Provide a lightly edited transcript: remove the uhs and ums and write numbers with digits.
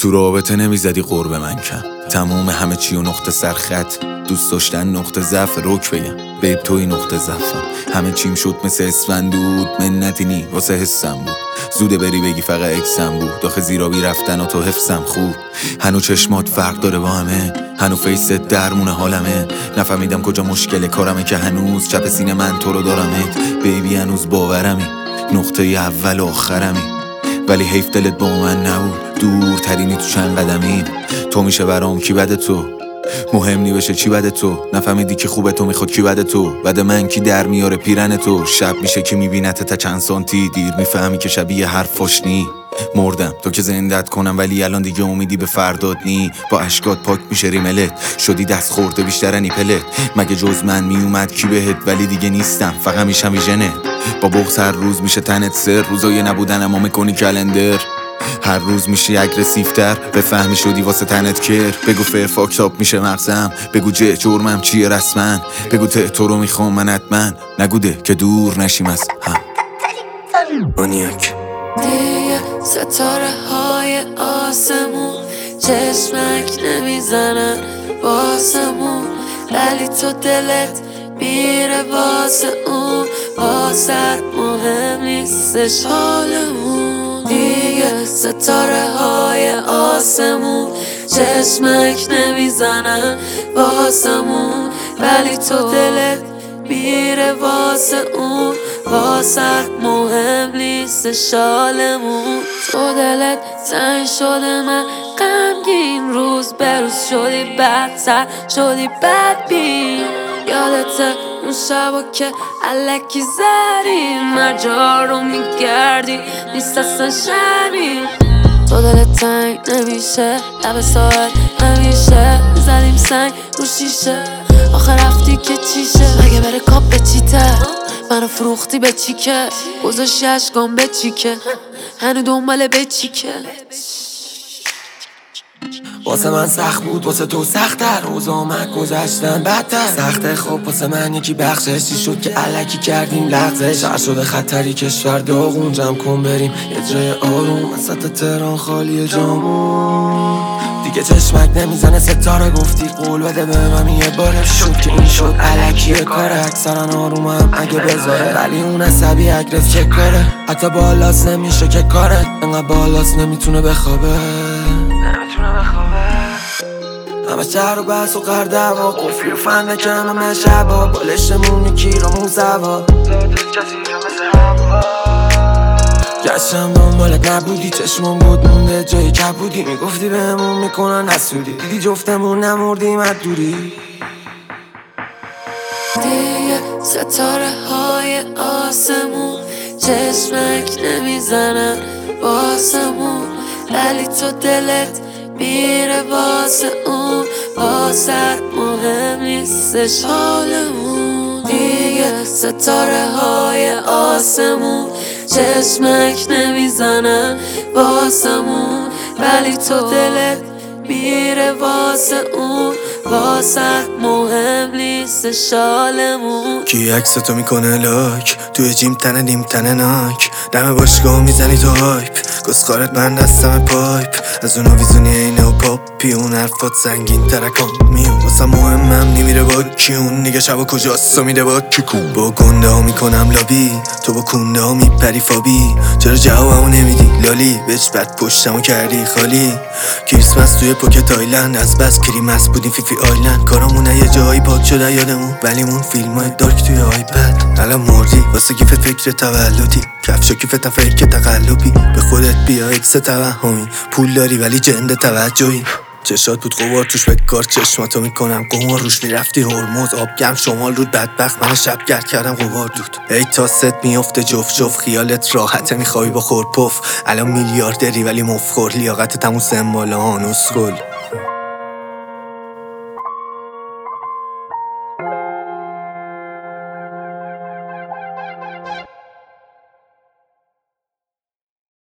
تو رابطه نمیزدی قرب من کم، تموم همه چی و نقطه سرخط، دوست داشتن نقطه ضعف روک بگم بیب توی نقطه ضعفم، همه چیم شد مثل اسفندود، منتی نی واسه حسم بود، زوده بری بگی فقط اکسم بود، داخل زیرابی رفتن و تو حفظم خوب، هنو چشمات فرق داره با همه، هنو فیست درمون حالمه، نفهمیدم کجا مشکل کارمه که هنوز چپ سینه من تو رو دارمت، بیبی هنوز باورمی، نقطه اول و آخرمی، ولی حیف دلت با من نبود، دورترینی تو چند قدمی، تو میشه برام کی بده تو، مهم نی بشه چی بده تو، نفهمیدی که خوبه تو میخواد کی بده تو، بده من کی در میاره پیرن تو، شب میشه که میبینت تا چند سانتی، دیر میفهمی که شبیه حرفاش نی، مردم تو که زندت کنم ولی الان دیگه امیدی به فرداد نی، با اشکات پاک میشه ریملت، شدی دست خورده بیشترنی پلت، مگه جز من میومد کی بهت، ولی دیگه نیستم فقط میشم ویژنت، با بغض هر روز میشه تنت سر، روزای نبودن اما میکنی کلندر، هر روز میشی اگرسیفتر، بفهمی شدی واسه تنت کر، بگو فر فاکتاب میشه مغزم، بگو جرمم چیه رسمن، بگو تو رو میخوام من حتما، نگوده که دور نشیم از هم. مانیاک دیگه ستاره های آسمون چشمک نمیزنن واسمون، ولی تو دلت میره واسه اون، واسه مهم نیستش حالمون، دیگه ستاره های آسمون چشمک نمیزنن واسمون، ولی تو دلت میره واسه اون، واسه مهم نیست شالمون، تو دلت زنگ شده من غمگین، روز به روز شدی بدتر شدی بدبین، یادته اون شبا که علکی زدیم مرجا رو میگردی نیست اصلا شرمیم، تو دلت تنگ نمیشه لب ساعت همیشه زدیم سنگ رو شیشه، آخه رفتی که چیشه مگه بره کاب به چیته، منو فروختی به چیکه، گذاشتی اشکام به چیکه، هنو دنباله به چیکه، واسه من سخت بود واسه تو سخت‌تر، روز آمد گذشتن بدتر، سخته خب واسه من یکی بخششی شد که علکی کردیم لغزش، شهر شده خطری کشور داغون، جمع کن بریم یه جای آروم، وسط تهران خالی جامون، دیگه چشمک نمیزنه ستاره، گفتی قول بده به من یه باره، شد که این شد علکیه کاره، اکثرا آرومم اگه بذاره، ولی اون عصبی اگرس چه کاره، حتی بالاست نمیشه که کاره، انقدر بالاست نمیتونه بخوابه، همه شهر و بحث و قردوا، قفلی و فن کمه شبا، بالشمون یکی رو موزوا، گشتم دنبالت نبودی، چشمون بود مونده جای کبودی، میگفتی بهمون میکنن نسودی، دیدی جفتمون نمردیم از دوری، دیگه ستاره های آسمون چشمک نمیزنن واسمون، ولی تو دلت میره واسه اون، واسه مهم نیستش حالمون، دیگه ستاره های آسمون چشمک نمیزنن واسمون، ولی تو دلت میره واسه اون، واسه مهم نیست شالمون، کی عکس تو میکنه لاک، توی جیم تنه نیم تنه ناک، دم باشگاه میزنی تو هایپ، گسخارت من دستم پایپ، از اون آویزونی اینه و پاپی، اون حرفات سنگین ترکان میون، واسه مهمم نمیره با کیون، دیگه شبا کجاست و میده با کیکون، با گنده ها میکنم لابی، تو با کنده ها میپری فابی، چرا جوابمو نمیدی لالی، بچ بد پشتمو کردی خالی، کریسمس توی پوکت تایلند، از بس کریمس بودیم فیفی آیلند، کارامونه یه جایی پاک شده یادمون، ولی مون فیلم های دارک توی آیپد، الان مردی واسه گیفت فکر تولدی، کفش و کیفت فکر تقلبی، به خودت بیا اکس توهمی، پول داری ولی جند توجهی، چشات بود قوار توش به کار، چشماتو میکنم قمار، روش میرفتی هرمز آب گم شمال رود، بدبخت من شب گرد کردم قوار دود، ای تا ست میفته جفت جفت، خیالت راحته میخوابی با خورپف، الان میلیاردری ولی مفخور، لیاقت تموم سمبالا هانوس گل.